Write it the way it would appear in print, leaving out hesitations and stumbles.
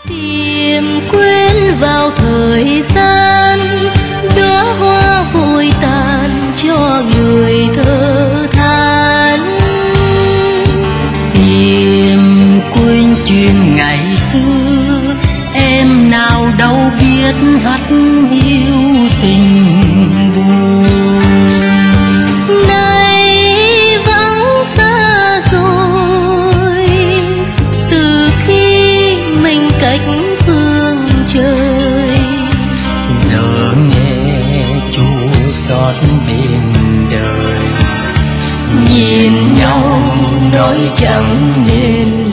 tìm quên vào thời gian, đóa hoa vội tàn cho người thở than. Tìm quên chuyện ngày xưa, em nào đâu biết hát hiu tình buồn. Nay vắng xa rồi, từ khi mình cách phương trời. Giờ nghe chua xót bên đời, nhìn nhau nói chẳng nên